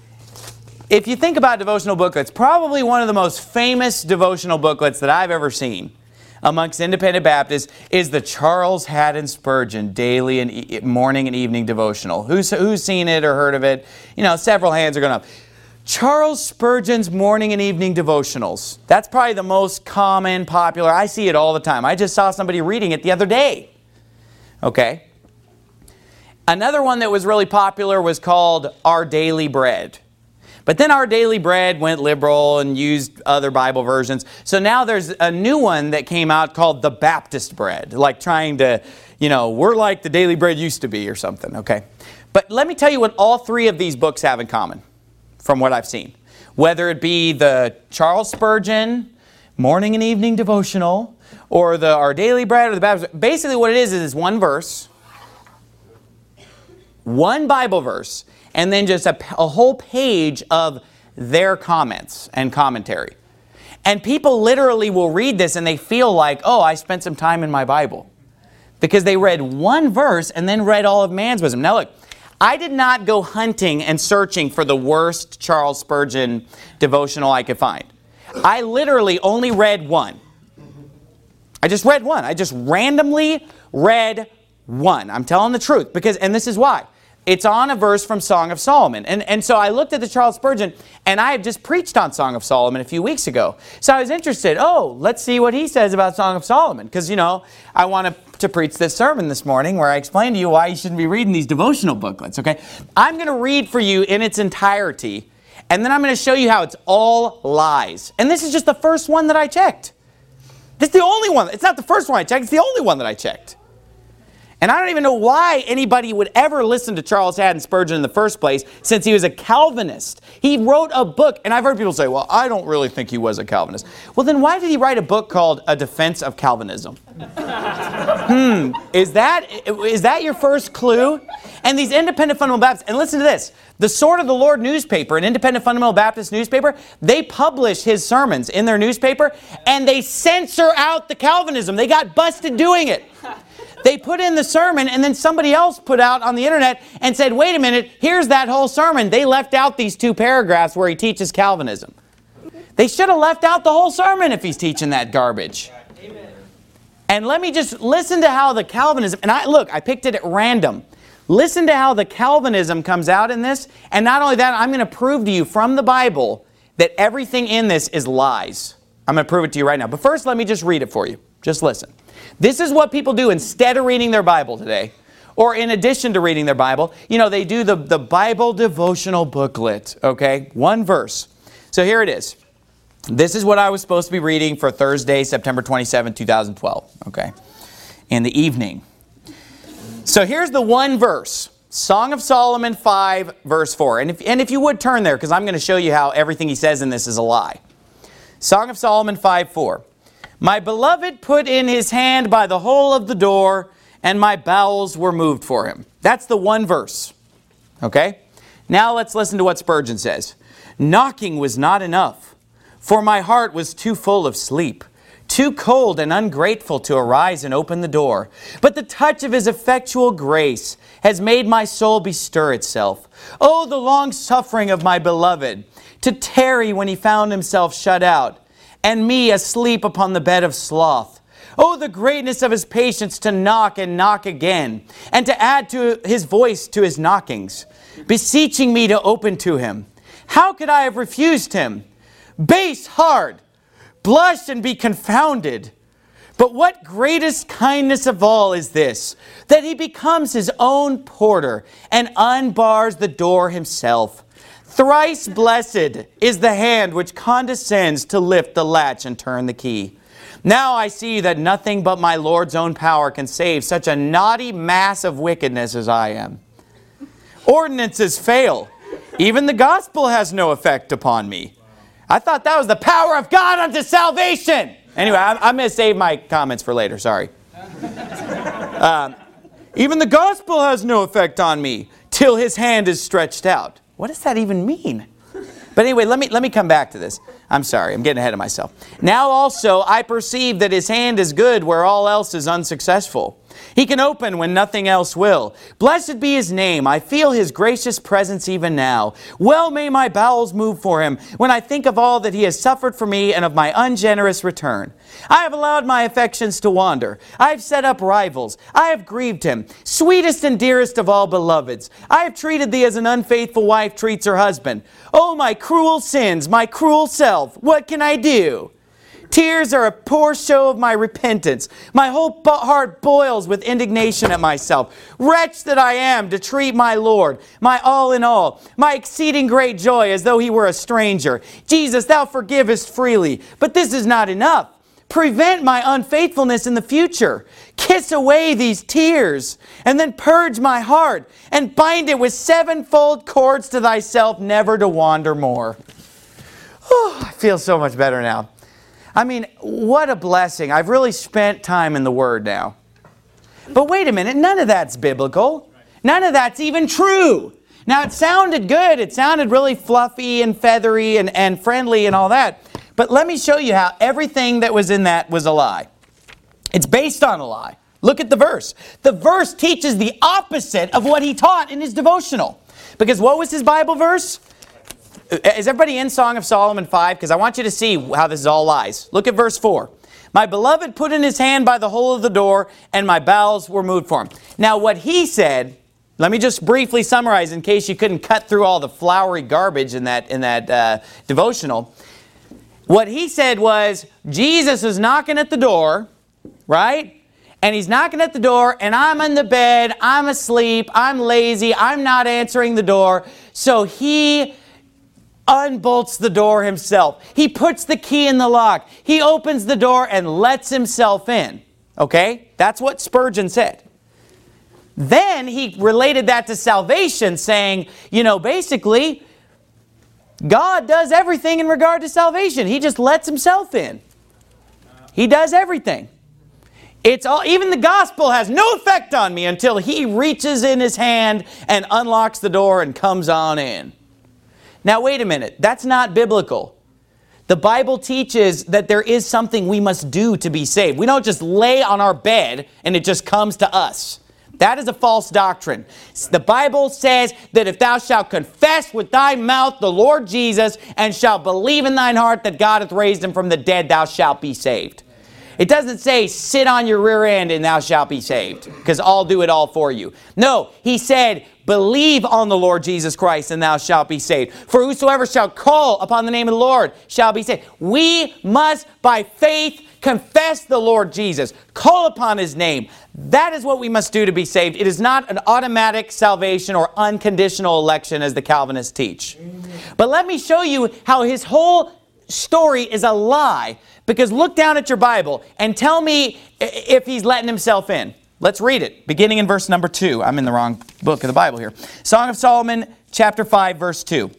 if you think about devotional booklets, probably one of the most famous devotional booklets that I've ever seen amongst independent Baptists is the Charles Haddon Spurgeon Daily and Morning and Evening Devotional. Who's seen it or heard of it? Several hands are going up. Charles Spurgeon's morning and evening devotionals. That's probably the most common, popular. I see it all the time. I just saw somebody reading it the other day. Okay. Another one that was really popular was called Our Daily Bread. But then Our Daily Bread went liberal and used other Bible versions. So now there's a new one that came out called The Baptist Bread. Like trying to, we're like the Daily Bread used to be or something, okay? But let me tell you what all three of these books have in common from what I've seen. Whether it be the Charles Spurgeon morning and evening devotional or the Our Daily Bread or the Baptist. Basically what it is one verse, one Bible verse, and then just a whole page of their comments and commentary. And people literally will read this and they feel like, oh, I spent some time in my Bible. Because they read one verse and then read all of man's wisdom. Now look, I did not go hunting and searching for the worst Charles Spurgeon devotional I could find. I literally only read one. I just read one. I just randomly read one. I'm telling the truth. And this is why. It's on a verse from Song of Solomon. And so I looked at the Charles Spurgeon, and I had just preached on Song of Solomon a few weeks ago. So I was interested. Oh, let's see what he says about Song of Solomon. Because, I wanted to preach this sermon this morning where I explained to you why you shouldn't be reading these devotional booklets, okay? I'm going to read for you in its entirety, and then I'm going to show you how it's all lies. And this is just the first one that I checked. This is the only one. It's not the first one I checked. It's the only one that I checked. And I don't even know why anybody would ever listen to Charles Haddon Spurgeon in the first place, since he was a Calvinist. He wrote a book, and I've heard people say, well, I don't really think he was a Calvinist. Well, then why did he write a book called A Defense of Calvinism? Is that your first clue? And these independent fundamental Baptists, and listen to this, the Sword of the Lord newspaper, an independent fundamental Baptist newspaper, they publish his sermons in their newspaper, and they censor out the Calvinism. They got busted doing it. They put in the sermon, and then somebody else put out on the internet and said, wait a minute, here's that whole sermon. They left out these 2 paragraphs where he teaches Calvinism. They should have left out the whole sermon if he's teaching that garbage. Amen. And let me just listen to how the Calvinism, and I picked it at random. Listen to how the Calvinism comes out in this. And not only that, I'm going to prove to you from the Bible that everything in this is lies. I'm going to prove it to you right now. But first, let me just read it for you. Just listen. This is what people do instead of reading their Bible today. Or in addition to reading their Bible. They do the Bible devotional booklet. Okay? One verse. So here it is. This is what I was supposed to be reading for Thursday, September 27, 2012. Okay? In the evening. So here's the one verse. Song of Solomon 5, verse 4. And if you would turn there, because I'm going to show you how everything he says in this is a lie. Song of Solomon 5, 4. My beloved put in his hand by the hole of the door, and my bowels were moved for him. That's the one verse. Okay? Now let's listen to what Spurgeon says. Knocking was not enough, for my heart was too full of sleep, too cold and ungrateful to arise and open the door. But the touch of his effectual grace has made my soul bestir itself. Oh, the long suffering of my beloved, to tarry when he found himself shut out, and me asleep upon the bed of sloth. Oh, the greatness of his patience to knock and knock again, and to add to his voice to his knockings, beseeching me to open to him. How could I have refused him? Base hard, blush and be confounded. But what greatest kindness of all is this, that he becomes his own porter and unbars the door himself. Thrice blessed is the hand which condescends to lift the latch and turn the key. Now I see that nothing but my Lord's own power can save such a naughty mass of wickedness as I am. Ordinances fail. Even the gospel has no effect upon me. I thought that was the power of God unto salvation. Anyway, I'm going to save my comments for later. Sorry. Even the gospel has no effect on me till his hand is stretched out. What does that even mean? But anyway, let me come back to this. I'm sorry, I'm getting ahead of myself. Now also I perceive that his hand is good where all else is unsuccessful. He can open when nothing else will. Blessed be his name. I feel his gracious presence even now. Well may my bowels move for him when I think of all that he has suffered for me and of my ungenerous return. I have allowed my affections to wander. I have set up rivals. I have grieved him. Sweetest and dearest of all beloveds, I have treated thee as an unfaithful wife treats her husband. Oh, my cruel sins, my cruel self, what can I do? Tears are a poor show of my repentance. My whole heart boils with indignation at myself. Wretch that I am to treat my Lord, my all in all, my exceeding great joy as though he were a stranger. Jesus, thou forgivest freely, but this is not enough. Prevent my unfaithfulness in the future. Kiss away these tears, and then purge my heart, and bind it with sevenfold cords to thyself, never to wander more. Oh, I feel so much better now. I mean, what a blessing. I've really spent time in the Word now. But wait a minute, none of that's biblical. None of that's even true. Now, it sounded good. It sounded really fluffy and feathery and friendly and all that. But let me show you how everything that was in that was a lie. It's based on a lie. Look at the verse. The verse teaches the opposite of what he taught in his devotional. Because what was his Bible verse? Is everybody in Song of Solomon 5? Because I want you to see how this is all lies. Look at verse 4. My beloved put in his hand by the hole of the door, and my bowels were moved for him. Now what he said, let me just briefly summarize in case you couldn't cut through all the flowery garbage in that devotional. What he said was, Jesus is knocking at the door, right? And he's knocking at the door, and I'm in the bed, I'm asleep, I'm lazy, I'm not answering the door. So he unbolts the door himself. He puts the key in the lock. He opens the door and lets himself in. Okay? That's what Spurgeon said. Then he related that to salvation, saying, you know, basically, God does everything in regard to salvation. He just lets himself in. He does everything. It's all, even the gospel has no effect on me until he reaches in his hand and unlocks the door and comes on in. Now wait a minute, that's not biblical. The Bible teaches that there is something we must do to be saved. We don't just lay on our bed and it just comes to us. That is a false doctrine. The Bible says that if thou shalt confess with thy mouth the Lord Jesus and shalt believe in thine heart that God hath raised him from the dead, thou shalt be saved. It doesn't say sit on your rear end and thou shalt be saved, because I'll do it all for you. No, he said believe on the Lord Jesus Christ and thou shalt be saved. For whosoever shall call upon the name of the Lord shall be saved. We must by faith confess the Lord Jesus. Call upon his name. That is what we must do to be saved. It is not an automatic salvation or unconditional election as the Calvinists teach. But let me show you how his whole story is a lie. Because look down at your Bible and tell me if he's letting himself in. Let's read it, beginning in verse number 2. I'm in the wrong book of the Bible here. Song of Solomon, chapter 5, verse 2.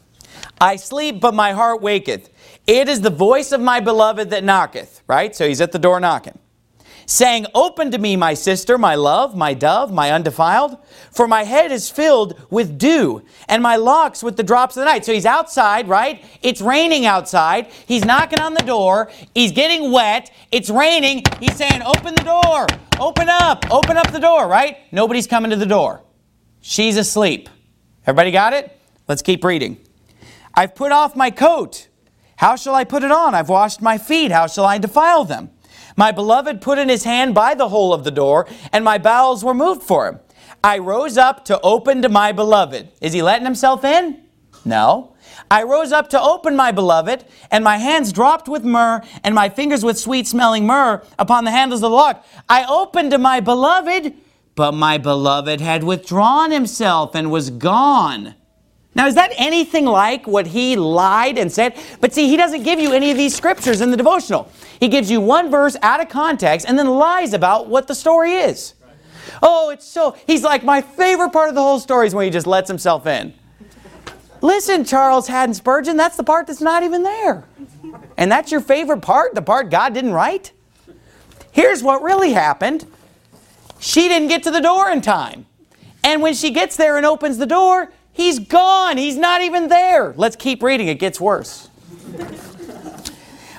I sleep, but my heart waketh. It is the voice of my beloved that knocketh. Right? So he's at the door knocking. Saying, open to me, my sister, my love, my dove, my undefiled. For my head is filled with dew, and my locks with the drops of the night. So he's outside, right? It's raining outside. He's knocking on the door. He's getting wet. It's raining. He's saying, open the door. Open up the door, right? Nobody's coming to the door. She's asleep. Everybody got it? Let's keep reading. I've put off my coat. How shall I put it on? I've washed my feet. How shall I defile them? My beloved put in his hand by the hole of the door, and my bowels were moved for him. I rose up to open to my beloved. Is he letting himself in? No. I rose up to open my beloved, and my hands dropped with myrrh, and my fingers with sweet-smelling myrrh upon the handles of the lock. I opened to my beloved, but my beloved had withdrawn himself and was gone. Now, is that anything like what he lied and said? But see, he doesn't give you any of these scriptures in the devotional. He gives you one verse out of context and then lies about what the story is. Oh, it's so... He's like, my favorite part of the whole story is when he just lets himself in. Listen, Charles Haddon Spurgeon, that's the part that's not even there. And that's your favorite part? The part God didn't write? Here's what really happened. She didn't get to the door in time. And when she gets there and opens the door... He's gone. He's not even there. Let's keep reading. It gets worse.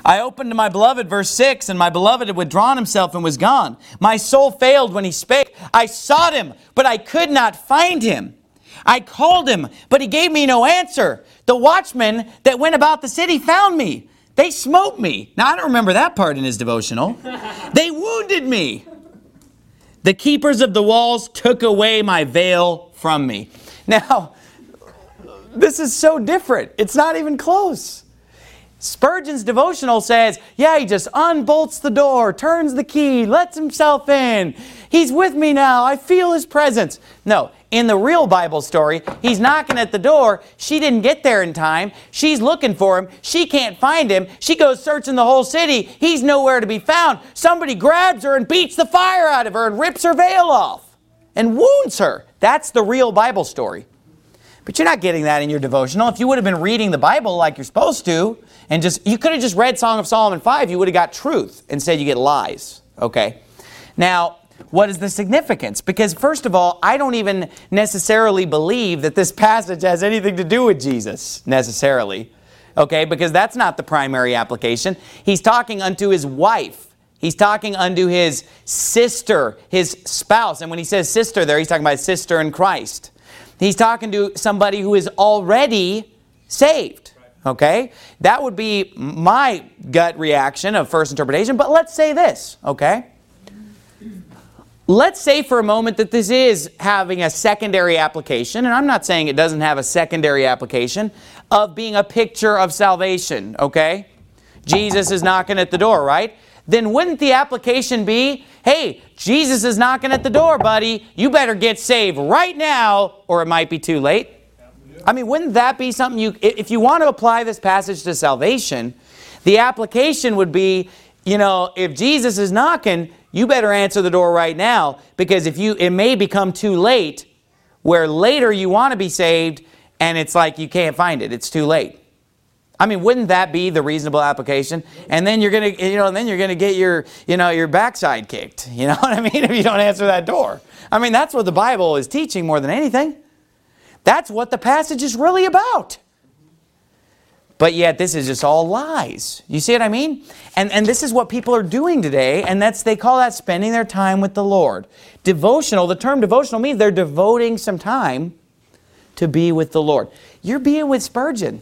I opened to my beloved, verse 6, and my beloved had withdrawn himself and was gone. My soul failed when he spake. I sought him, but I could not find him. I called him, but he gave me no answer. The watchmen that went about the city found me. They smote me. Now, I don't remember that part in his devotional. They wounded me. The keepers of the walls took away my veil from me. Now, this is so different. It's not even close. Spurgeon's devotional says, yeah, he just unbolts the door, turns the key, lets himself in. He's with me now. I feel his presence. No, in the real Bible story, he's knocking at the door. She didn't get there in time. She's looking for him. She can't find him. She goes searching the whole city. He's nowhere to be found. Somebody grabs her and beats the fire out of her and rips her veil off and wounds her. That's the real Bible story. But you're not getting that in your devotional. If you would have been reading the Bible like you're supposed to, and you could have just read Song of Solomon 5, you would have got truth. Instead, you get lies. Okay? Now, what is the significance? Because first of all, I don't even necessarily believe that this passage has anything to do with Jesus, necessarily. Okay? Because that's not the primary application. He's talking unto his wife. He's talking unto his sister, his spouse. And when he says sister there, he's talking about his sister in Christ. He's talking to somebody who is already saved. Okay? That would be my gut reaction of first interpretation. But let's say this. Okay? Let's say for a moment that this is having a secondary application. And I'm not saying it doesn't have a secondary application of being a picture of salvation. Okay? Jesus is knocking at the door, right? Then wouldn't the application be, hey, Jesus is knocking at the door, buddy. You better get saved right now, or it might be too late. I mean, wouldn't that be something if you want to apply this passage to salvation, the application would be, if Jesus is knocking, you better answer the door right now, because it may become too late, where later you want to be saved, and it's like you can't find it. It's too late. I mean, wouldn't that be the reasonable application? And then you're going to, get your backside kicked. You know what I mean? If you don't answer that door. I mean, that's what the Bible is teaching more than anything. That's what the passage is really about. But yet, this is just all lies. You see what I mean? And this is what people are doing today, and they call that spending their time with the Lord. Devotional, the term devotional means they're devoting some time to be with the Lord. You're being with Spurgeon.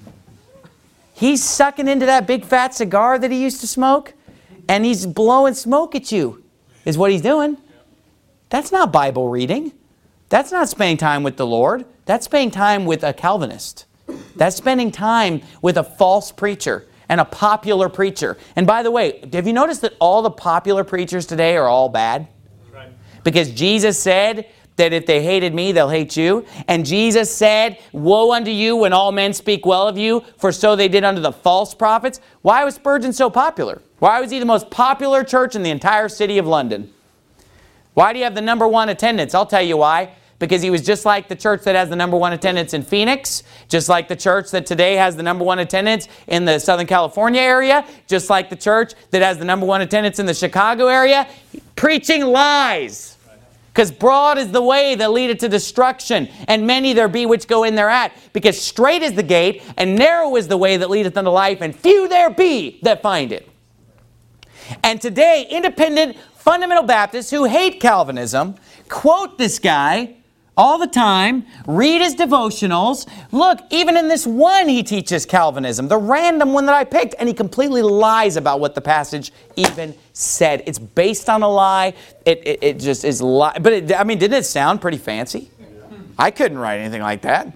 He's sucking into that big fat cigar that he used to smoke, and he's blowing smoke at you, is what he's doing. That's not Bible reading. That's not spending time with the Lord. That's spending time with a Calvinist. That's spending time with a false preacher and a popular preacher. And by the way, have you noticed that all the popular preachers today are all bad? Right. Because Jesus said that if they hated me, they'll hate you. And Jesus said, woe unto you when all men speak well of you, for so they did unto the false prophets. Why was Spurgeon so popular? Why was he the most popular church in the entire city of London? Why do you have the #1 attendance? I'll tell you why. Because he was just like the church that has the #1 attendance in Phoenix, just like the church that today has the #1 attendance in the Southern California area, just like the church that has the #1 attendance in the Chicago area, preaching lies. Because broad is the way that leadeth to destruction, and many there be which go in thereat. Because straight is the gate, and narrow is the way that leadeth unto life, and few there be that find it. And today, independent fundamental Baptists who hate Calvinism quote this guy all the time, read his devotionals. Look, even in this one he teaches Calvinism, the random one that I picked, and he completely lies about what the passage even said. It's based on a lie. It just is lie. But didn't it sound pretty fancy? I couldn't write anything like that.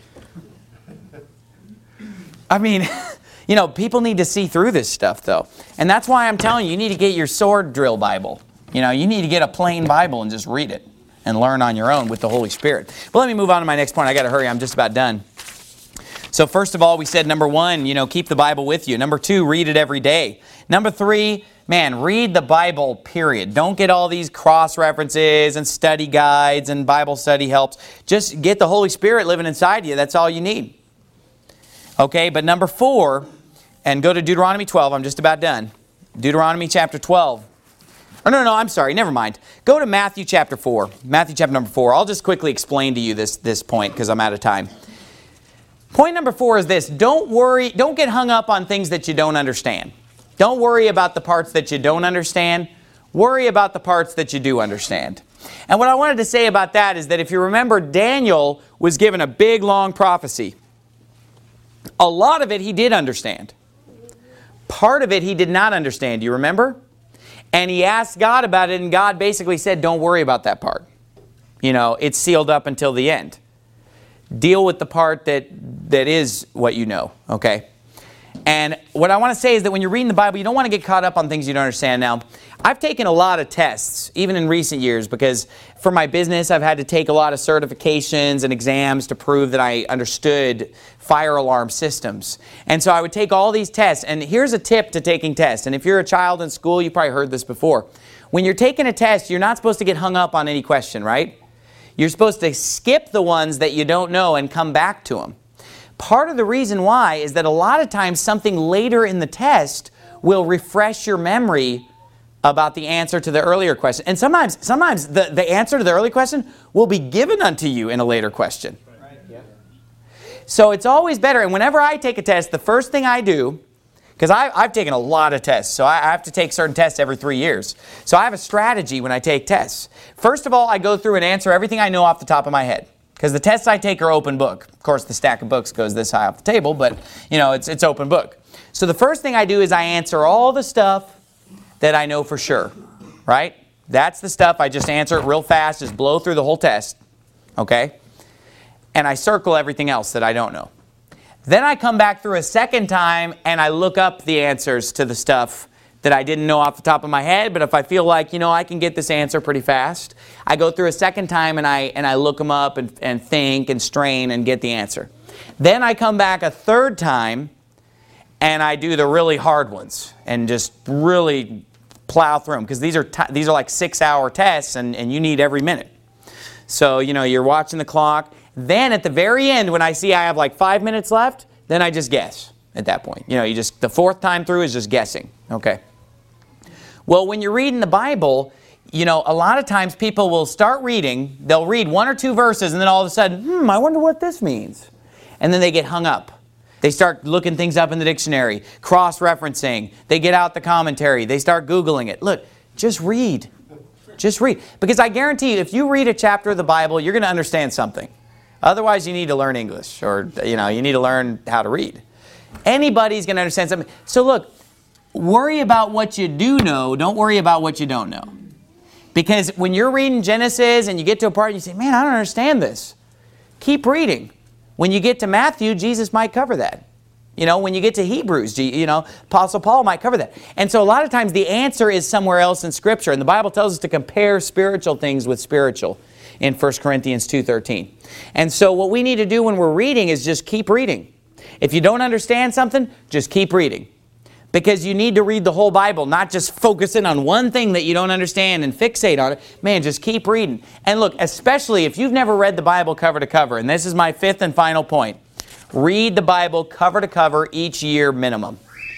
I mean, people need to see through this stuff, though. And that's why I'm telling you need to get your sword drill Bible. You need to get a plain Bible and just read it and learn on your own with the Holy Spirit. But let me move on to my next point. I got to hurry. I'm just about done. So first of all, we said number 1, keep the Bible with you. Number 2, read it every day. Number 3, read the Bible, period. Don't get all these cross references and study guides and Bible study helps. Just get the Holy Spirit living inside you. That's all you need. Okay, but number 4, and go to Deuteronomy 12. I'm just about done. Deuteronomy chapter 12. Oh, no, I'm sorry. Never mind. Go to Matthew chapter 4. Matthew chapter number 4. I'll just quickly explain to you this point because I'm out of time. Point number 4 is this. Don't worry. Don't get hung up on things that you don't understand. Don't worry about the parts that you don't understand. Worry about the parts that you do understand. And what I wanted to say about that is that if you remember, Daniel was given a big, long prophecy. A lot of it he did understand. Part of it he did not understand. You remember? And he asked God about it, and God basically said, don't worry about that part. You know, it's sealed up until the end. Deal with the part that is what you know, okay? And what I want to say is that when you're reading the Bible, you don't want to get caught up on things you don't understand. Now, I've taken a lot of tests, even in recent years, because for my business, I've had to take a lot of certifications and exams to prove that I understood fire alarm systems. And so I would take all these tests. And here's a tip to taking tests. And if you're a child in school, you probably heard this before. When you're taking a test, you're not supposed to get hung up on any question, right? You're supposed to skip the ones that you don't know and come back to them. Part of the reason why is that a lot of times something later in the test will refresh your memory about the answer to the earlier question. And sometimes the answer to the early question will be given unto you in a later question. So it's always better. And whenever I take a test, the first thing I do, because I've taken a lot of tests, so I have to take certain tests every 3 years. So I have a strategy when I take tests. First of all, I go through and answer everything I know off the top of my head. Because the tests I take are open book. Of course, the stack of books goes this high off the table, but you know, it's open book. So the first thing I do is I answer all the stuff that I know for sure, right? That's the stuff. I just answer it real fast, just blow through the whole test, okay? And I circle everything else that I don't know. Then I come back through a second time and I look up the answers to the stuff that I didn't know off the top of my head, but if I feel like, you know, I can get this answer pretty fast, I go through a second time and I look them up and think and strain and get the answer. Then I come back a third time and I do the really hard ones and just really plow through them, because these are like 6-hour tests and you need every minute. So, you know, you're watching the clock. Then at the very end, when I see I have like 5 minutes left, then I just guess at that point. You know, the fourth time through is just guessing, okay? Well, when you're reading the Bible, you know, a lot of times people will start reading, they'll read 1 or 2 verses, and then all of a sudden, I wonder what this means. And then they get hung up. They start looking things up in the dictionary, cross-referencing. They get out the commentary. They start Googling it. Look, just read. Just read. Because I guarantee you, if you read a chapter of the Bible, you're going to understand something. Otherwise, you need to learn English, or, you know, you need to learn how to read. Anybody's going to understand something. So look, worry about what you do know. Don't worry about what you don't know. Because when you're reading Genesis and you get to a part and you say, man, I don't understand this. Keep reading. When you get to Matthew, Jesus might cover that. You know, when you get to Hebrews, you know, Apostle Paul might cover that. And so a lot of times the answer is somewhere else in Scripture. And the Bible tells us to compare spiritual things with spiritual in 1 Corinthians 2:13. And so what we need to do when we're reading is just keep reading. If you don't understand something, just keep reading. Because you need to read the whole Bible, not just focus in on one thing that you don't understand and fixate on it. Man, just keep reading. And look, especially if you've never read the Bible cover to cover, and this is my 5th and final point, read the Bible cover to cover each year minimum.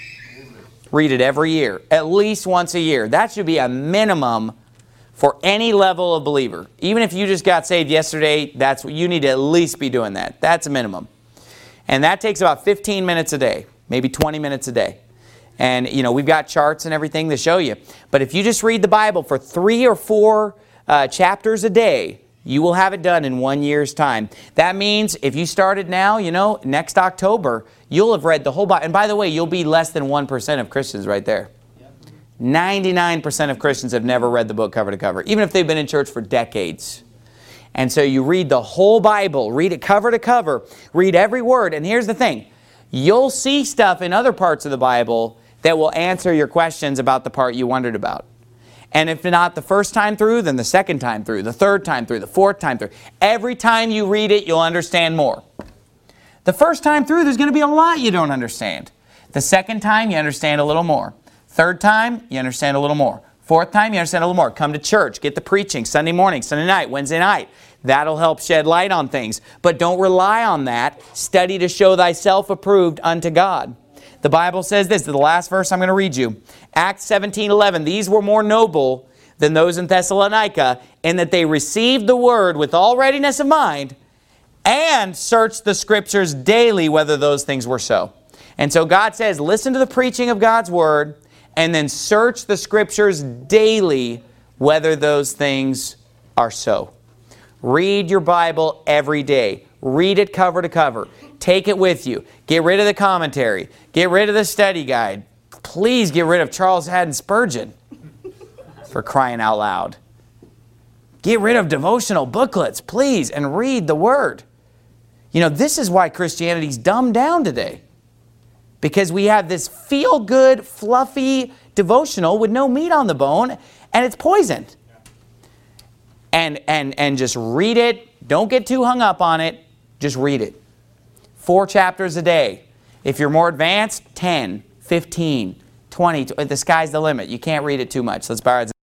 Read it every year, at least once a year. That should be a minimum for any level of believer. Even if you just got saved yesterday, that's what you need to at least be doing that. That's a minimum. And that takes about 15 minutes a day, maybe 20 minutes a day. And, you know, we've got charts and everything to show you. But if you just read the Bible for 3 or 4 chapters a day, you will have it done in 1 year's time. That means if you started now, you know, next October, you'll have read the whole Bible. And by the way, you'll be less than 1% of Christians right there. 99% of Christians have never read the book cover to cover, even if they've been in church for decades. And so you read the whole Bible, read it cover to cover, read every word. And here's the thing. You'll see stuff in other parts of the Bible that will answer your questions about the part you wondered about. And if not the first time through, then the second time through, the third time through, the fourth time through. Every time you read it, you'll understand more. The first time through, there's going to be a lot you don't understand. The second time, you understand a little more. Third time, you understand a little more. Fourth time, you understand a little more. Come to church, get the preaching, Sunday morning, Sunday night, Wednesday night. That'll help shed light on things. But don't rely on that. Study to show thyself approved unto God. The Bible says this, the last verse I'm going to read you. Acts 17:11, these were more noble than those in Thessalonica, in that they received the word with all readiness of mind, and searched the Scriptures daily whether those things were so. And so God says, listen to the preaching of God's word, and then search the Scriptures daily whether those things are so. Read your Bible every day. Read it cover to cover. Take it with you. Get rid of the commentary. Get rid of the study guide. Please get rid of Charles Haddon Spurgeon, for crying out loud. Get rid of devotional booklets, please, and read the Word. You know, this is why Christianity's dumbed down today. Because we have this feel-good, fluffy devotional with no meat on the bone, and it's poisoned. And just read it. Don't get too hung up on it. Just read it. 4 chapters a day. If you're more advanced, 10, 15, 20. The sky's the limit. You can't read it too much. Let's bow our heads.